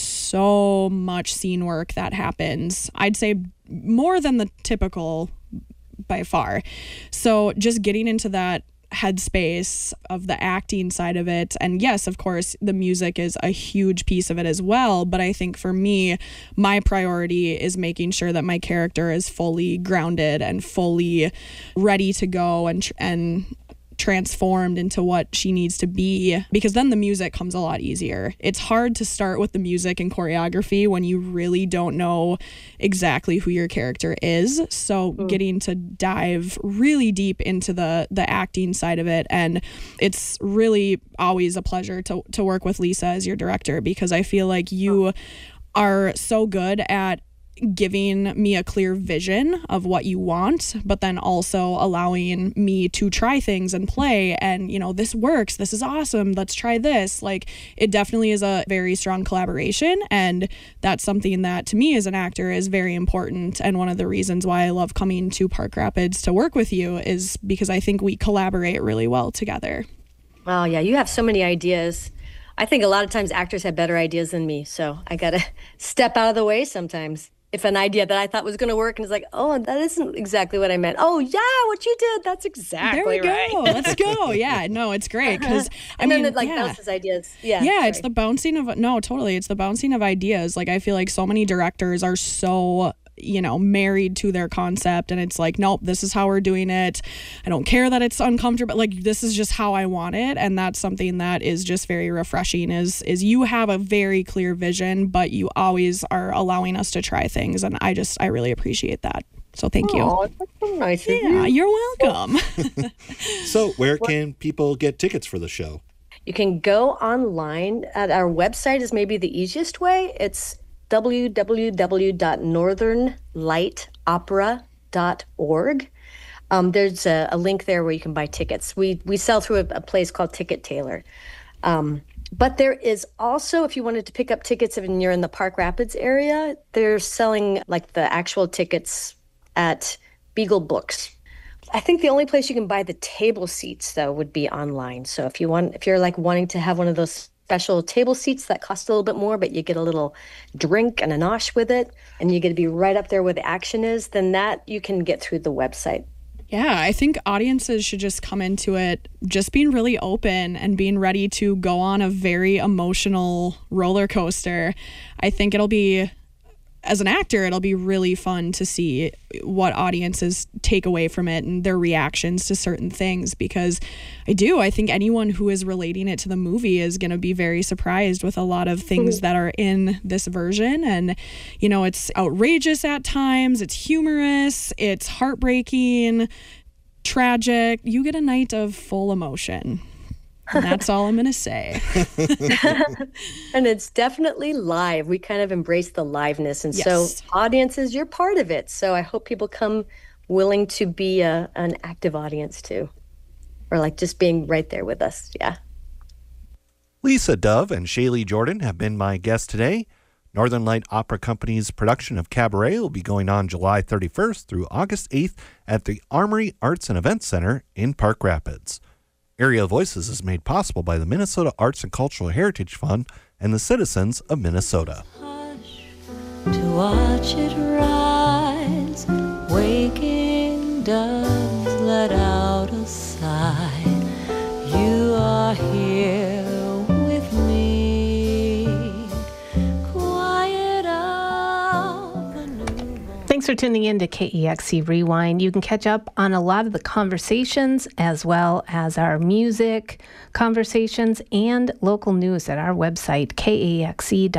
so much scene work that happens. I'd say more than the typical by far. So just getting into that headspace of the acting side of it, and yes, of course, the music is a huge piece of it as well, but I think for me, my priority is making sure that my character is fully grounded and fully ready to go and transformed into what she needs to be, because then the music comes a lot easier. It's hard to start with the music and choreography when you really don't know exactly who your character is. So getting to dive really deep into the acting side of it, and it's really always a pleasure to work with Lisa as your director, because I feel like you are so good at giving me a clear vision of what you want, but then also allowing me to try things and play and, this works, this is awesome, let's try this. Like, it definitely is a very strong collaboration, and that's something that to me as an actor is very important, and one of the reasons why I love coming to Park Rapids to work with you is because I think we collaborate really well together.
Well, yeah, you have so many ideas. I think a lot of times actors have better ideas than me, so I gotta step out of the way sometimes. If an idea that I thought was going to work and it's like, oh, that isn't exactly what I meant. Oh, yeah, what you did, that's exactly right.
There we go. Let's go. Yeah, no, it's great because
then it bounces ideas. Yeah,
it's the bouncing of it's the bouncing of ideas. Like, I feel like so many directors are so married to their concept, and it's like, nope, this is how we're doing it. I don't care that it's uncomfortable, like, this is just how I want it. And that's something that is just very refreshing is you have a very clear vision, but you always are allowing us to try things, and I really appreciate that. So thank you.
Oh, that's so nice of you.
Yeah, you're welcome.
So where can people get tickets for the show?
You can go online at our website is maybe the easiest way. It's www.northernlightopera.org. There's a link there where you can buy tickets. We sell through a place called Ticket Tailor. But there is also, if you wanted to pick up tickets and you're in the Park Rapids area, they're selling like the actual tickets at Beagle Books. I think the only place you can buy the table seats though would be online. So if you're like wanting to have one of those special table seats that cost a little bit more, but you get a little drink and a nosh with it, and you get to be right up there where the action is, then that you can get through the website.
Yeah, I think audiences should just come into it just being really open and being ready to go on a very emotional roller coaster. I think as an actor, it'll be really fun to see what audiences take away from it and their reactions to certain things, because I think anyone who is relating it to the movie is going to be very surprised with a lot of things that are in this version. And, it's outrageous at times, it's humorous, it's heartbreaking, tragic. You get a night of full emotion. And that's all I'm going to say.
And it's definitely live. We kind of embrace the liveness. And so audiences, you're part of it. So I hope people come willing to be an active audience too. Or like just being right there with us. Yeah.
Lisa Dove and Shaylee Jordan have been my guests today. Northern Light Opera Company's production of Cabaret will be going on July 31st through August 8th at the Armory Arts and Events Center in Park Rapids. Area Voices is made possible by the Minnesota Arts and Cultural Heritage Fund and the citizens of Minnesota.
To watch it rise, waking doves let out a sigh. You are here with me, quiet of the newborn.
Thanks for tuning in to KEXC Rewind. You can catch up on a lot of the conversations as well as our music conversations and local news at our website,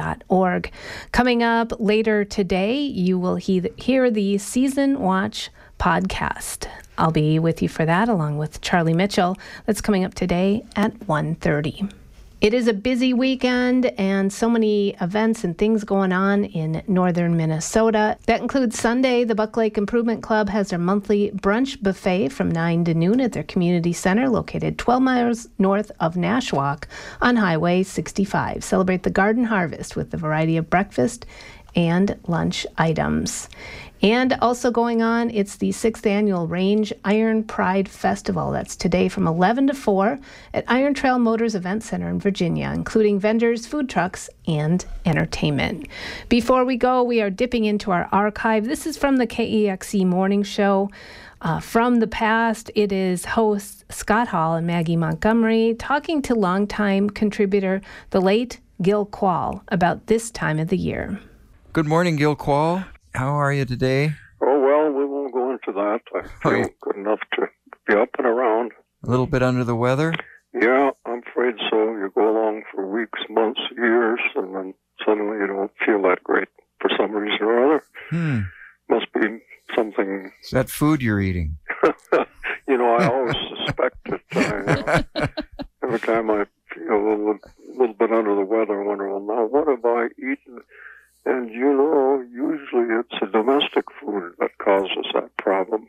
kexc.org. Coming up later today, you will hear the Season Watch podcast. I'll be with you for that, along with Charlie Mitchell. That's coming up today at 1:30. It is a busy weekend and so many events and things going on in northern Minnesota. That includes Sunday. The Buck Lake Improvement Club has their monthly brunch buffet from 9 to noon at their community center located 12 miles north of Nashwauk on Highway 65. Celebrate the garden harvest with a variety of breakfast and lunch items. And also going on, it's the 6th annual Range Iron Pride Festival. That's today from 11 to 4 at Iron Trail Motors Event Center in Virginia, including vendors, food trucks, and entertainment. Before we go, we are dipping into our archive. This is from the KEXE Morning Show. From the past, it is hosts Scott Hall and Maggie Montgomery talking to longtime contributor, the late Gil Quall, about this time of the year.
Good morning, Gil Quall. How are you today?
Oh, well, we won't go into that. I feel good enough to be up and around.
A little bit under the weather?
Yeah, I'm afraid so. You go along for weeks, months, years, and then suddenly you don't feel that great for some reason or other. Must be something...
Is that food you're eating?
You know, I always suspect it. Every time I feel a little bit under the weather, I wonder, well, now what have I eaten? And, you know, usually it's a domestic food that causes that problem.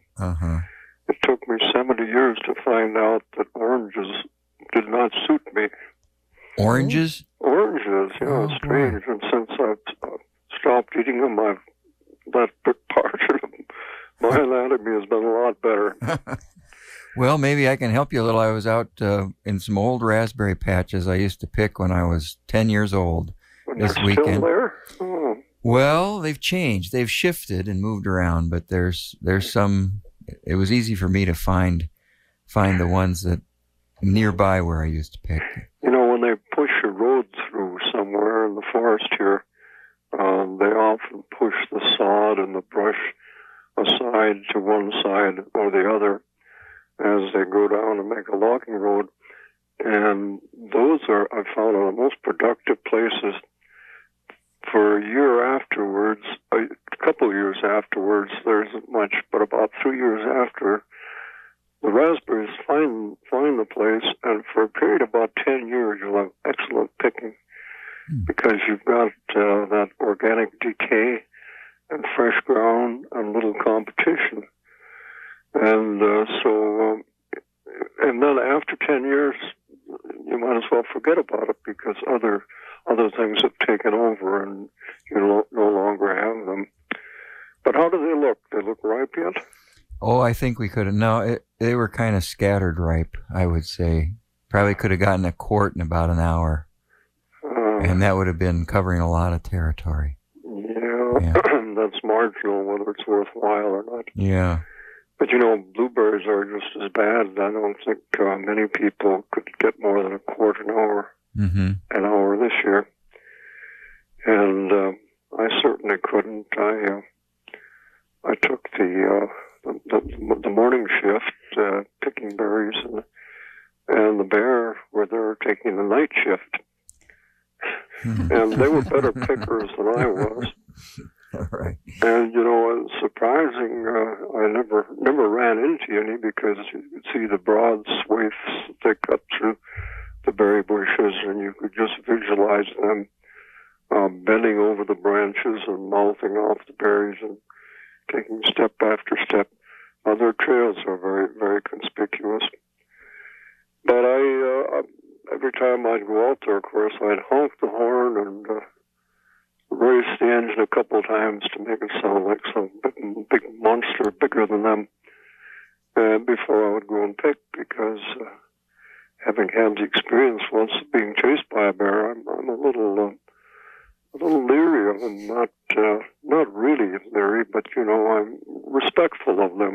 It took me 70 years to find out that oranges did not suit me.
Oranges?
Oranges, yeah, it's strange. And since I've stopped eating them, that part of my anatomy has been a lot better.
Well, maybe I can help you a little. I was out in some old raspberry patches I used to pick when I was 10 years old. This weekend.
Still there? Oh.
Well, they've changed. They've shifted and moved around, but there's some. It was easy for me to find the ones that nearby where I used to pick.
You know, when they push a road through somewhere in the forest here, they often push the sod and the brush aside to one side or the other as they go down and make a logging road. And those are, I found, are the most productive places. For a year afterwards, a couple of years afterwards, there isn't much, but about 3 years after, the raspberries find the place, and for a period of about 10 years, you'll have excellent picking because you've got that organic decay and fresh ground and little competition. And and then after 10 years, you might as well forget about it because other things have taken over and you no longer have them. But how do they look? They look ripe yet?
Oh, I think we could have. No, they were kind of scattered ripe, I would say. Probably could have gotten a quart in about an hour. And that would have been covering a lot of territory.
Yeah. That's marginal, whether it's worthwhile or not.
Yeah.
But, you know, blueberries are just as bad. I don't think many people could get more than a quart an hour this year. And I certainly couldn't. I took the morning shift picking berries, and the Bear were there taking the night shift. And they were better pickers than I was.
Right.
And, you know, it's surprising, I never ran into any because you could see the broad swathes they cut through the berry bushes, and you could just visualize them bending over the branches and mouthing off the berries and taking step after step. Their trails are very, very conspicuous. But every time I'd go out there, of course, I'd honk the horn and race the engine a couple of times to make it sound like some big monster bigger than them before I would go and pick, because having had the experience once of being chased by a bear, I'm a little leery of them. Not really leery, but, you know, I'm respectful of them.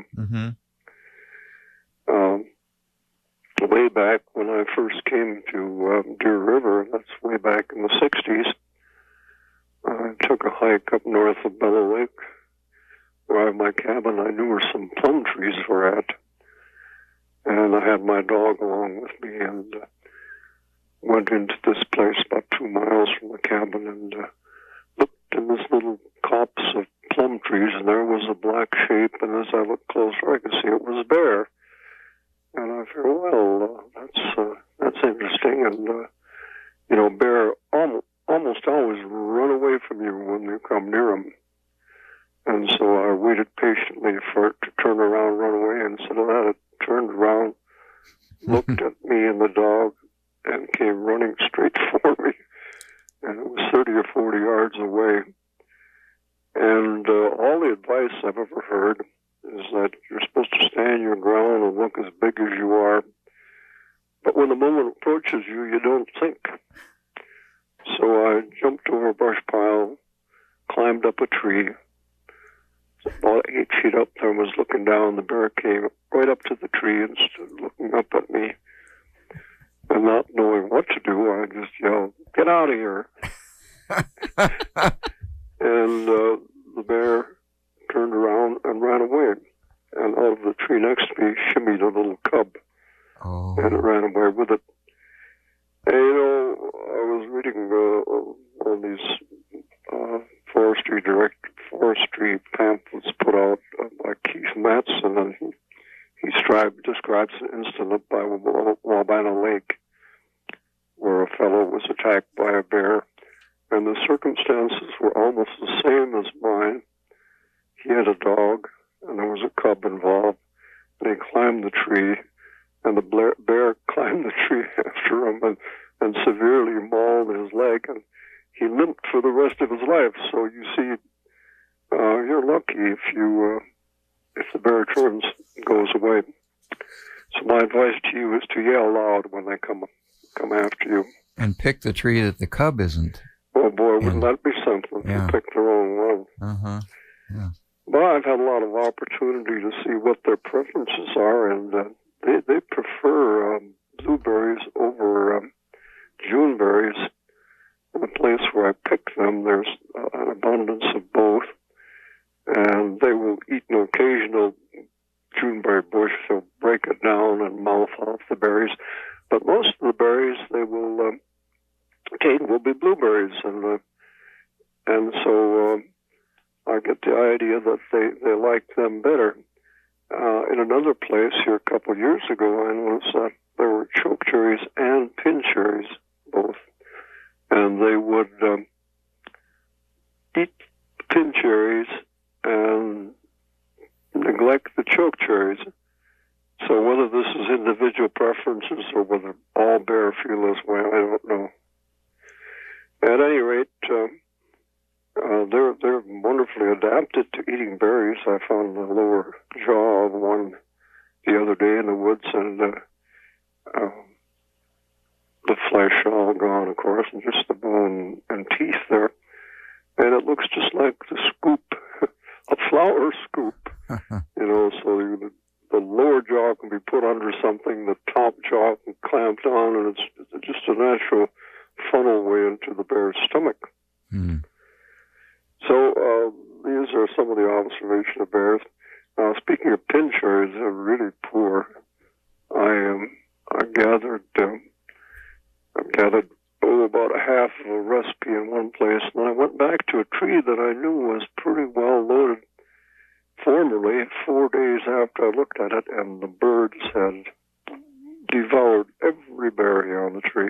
Way back when I first came to Deer River, that's way back in the 60s, I took a hike up north of Bellow Lake, where I had my cabin. I knew where some plum trees were at, and I had my dog along with me, and went into this place about 2 miles from the cabin and looked in this little copse of plum trees, and there was a black shape, and as I looked closer, I could see it was a bear. And I figured, well, that's interesting, and bear almost always run away from you when you come near them. And so I waited patiently for it to turn around, run away. And instead of that, it turned around, looked at me and the dog, and came running straight for me. And it was 30 or 40 yards away. And all the advice I've ever heard is that you're supposed to stand your ground and look as big as you are. But when the moment approaches you, you don't think. So I jumped over a brush pile, climbed up a tree, about 8 feet up there, and was looking down. The bear came right up to the tree and stood looking up at me. And not knowing what to do, I just yelled, "Get out of here!" And the bear turned around and ran away. And out of the tree next to me shimmied a little cub.
Oh.
And it ran away with it. And, I was reading on these forestry pamphlets put out by Keith Metz, and then he describes an incident up by Wabana Lake where a fellow was attacked by a bear, and the circumstances were almost the same as mine. He had a dog, and there was a cub involved, and he climbed the tree, and the bear climbed the tree after him and severely mauled his leg, and he limped for the rest of his life. So you see, you're lucky if the bear turns and goes away. So my advice to you is to yell loud when they come after you.
And pick the tree that the cub isn't.
Oh boy, wouldn't that be something?
Yeah.
To pick the wrong one.
Uh-huh. Yeah.
But I've had a lot of opportunity to see what their preferences are, and they prefer blueberries over Juneberries. In the place where I picked them, there's an abundance of both, and they will eat an occasional Juneberry bush. They'll break it down and mouth off the berries, but most of the berries they will obtain will be blueberries, and so I get the idea that they like them better. In another place here a couple of years ago, I noticed that there were chokecherries and pin cherries both, and they would eat pin cherries and neglect the chokecherries. So whether this is individual preferences or whether all bear feel this way, I don't know. At any rate, they're wonderfully adapted to eating berries. I found the lower jaw of one the other day in the woods, and the flesh all gone, of course, and just the bone and teeth there. And it looks just like the scoop, a flour scoop. So the lower jaw can be put under something, the top jaw can clamp down, and it's just a natural funnel way into the bear's stomach.
Mm.
So these are some of the observation of bears. Now, speaking of pin cherries, they're really poor. I gathered about a half of a recipe in one place, and then I went back to a tree that I knew was pretty well loaded formerly, 4 days after I looked at it, and the birds had devoured every berry on the tree.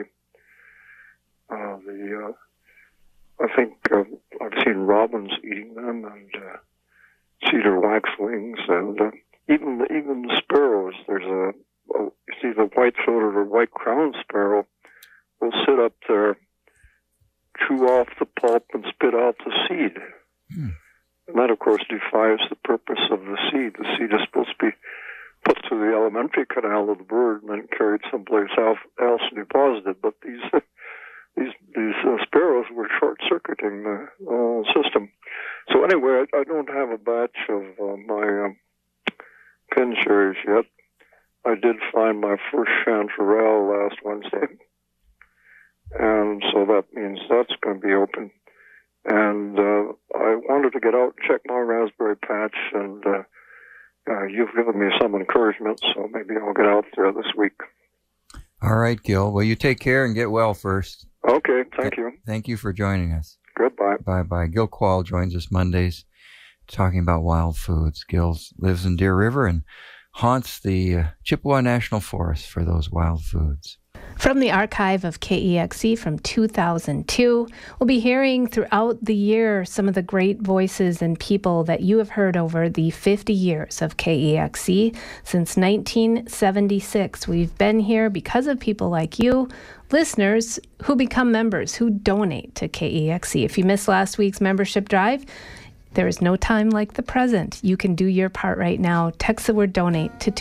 I think I've seen robins eating them, and cedar waxwings, and even the sparrows. There's you see the white-throated or white-crowned sparrow will sit up there, chew off the pulp, and spit out the seed. Hmm. And that, of course, defies the purpose of the seed. The seed is supposed to be put through the alimentary canal of the bird and then carried someplace else and deposited. But these sparrows were short-circuiting the whole system. So anyway, I don't have a batch of my pin cherries yet. I did find my first chanterelle last Wednesday, and so that means that's going to be open. And I wanted to get out and check my raspberry patch, and you've given me some encouragement, so maybe I'll get out there this week.
All right, Gil. Well, you take care and get well first.
Okay, thank you.
Thank you for joining us.
Goodbye.
Bye-bye. Gil Quall joins us Mondays talking about wild foods. Gil lives in Deer River and haunts the Chippewa National Forest for those wild foods.
From the archive of KEXE from 2002, we'll be hearing throughout the year some of the great voices and people that you have heard over the 50 years of KEXE. Since 1976, we've been here because of people like you, listeners who become members, who donate to KEXE. If you missed last week's membership drive, there is no time like the present. You can do your part right now. Text the word donate to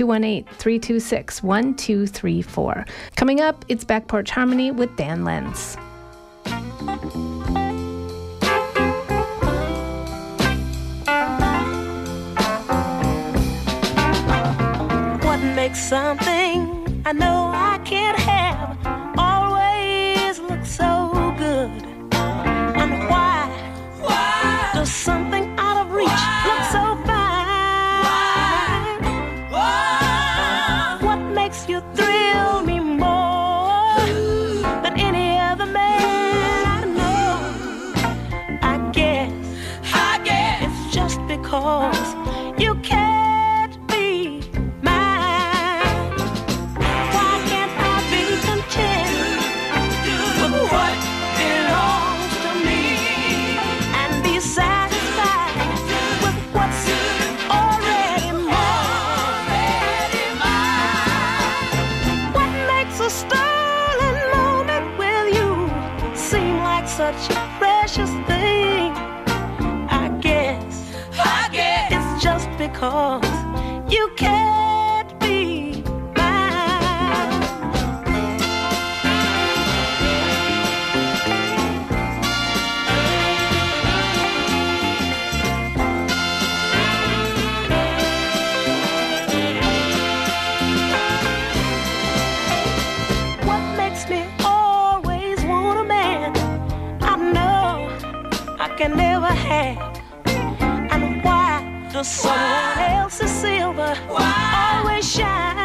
218-326-1234. Coming up, it's Back Porch Harmony with Dan Lenz.
What makes something I know I can't have always look so good? And why does something out of reach look so fine? What makes you thrill me more than any other man I know? I guess it's just because you can't be mine. Why can't I be content with what belongs to me and be satisfied with what's already mine? What makes a stolen moment with you seem like such a precious thing? I guess it's just because you can't be mine. What makes me always want a man I know I can never have? And why does someone else's silver always shine?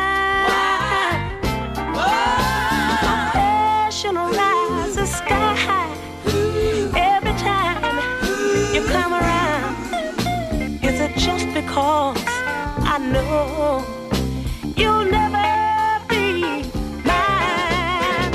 My passion rises sky high every time you come around. Is it just because I know you'll never be mine?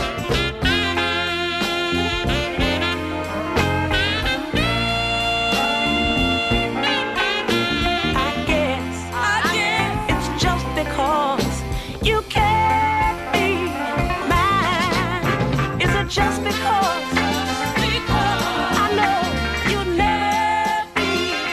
I guess it's just because you can't be mine. Is it just because I know you'll never be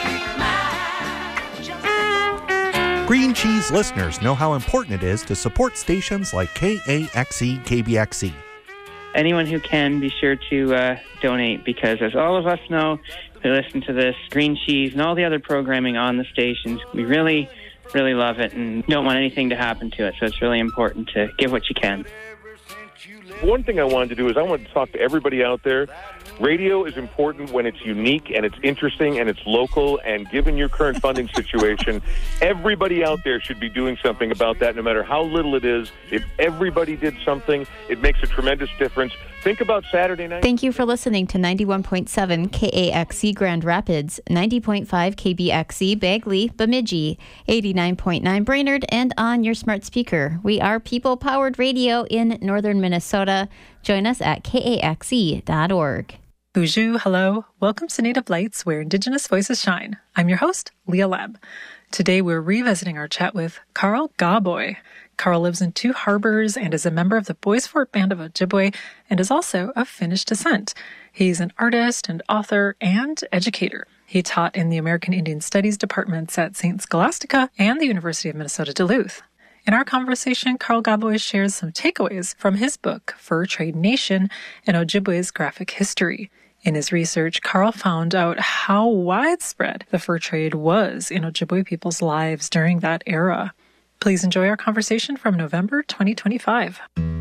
mine?
Green Cheese listeners know how important it is to support stations like KAXE, KBXE.
Anyone who can, be sure to donate, because as all of us know who listen to this, Green Cheese and all the other programming on the stations, we really, really love it and don't want anything to happen to it. So it's really important to give what you can.
One thing I wanted to do is I wanted to talk to everybody out there. Radio is important when it's unique and it's interesting and it's local, and given your current funding situation, everybody out there should be doing something about that, no matter how little it is. If everybody did something, it makes a tremendous difference. Think about Saturday night.
Thank you for listening to 91.7 KAXE Grand Rapids, 90.5 KBXE Bagley, Bemidji, 89.9 Brainerd, and on your smart speaker. We are people-powered radio in northern Minnesota. Join us at kaxe.org.
Bonjour, hello. Welcome to Native Lights, where Indigenous voices shine. I'm your host, Leah Leb. Today we're revisiting our chat with Carl Gaboy. Carl lives in Two Harbors and is a member of the Bois Forte Band of Ojibwe and is also of Finnish descent. He's an artist and author and educator. He taught in the American Indian Studies departments at St. Scholastica and the University of Minnesota Duluth. In our conversation, Carl Gaboy shares some takeaways from his book, Fur Trade Nation, and Ojibwe's Graphic History. In his research, Carl found out how widespread the fur trade was in Ojibwe people's lives during that era. Please enjoy our conversation from November 2025.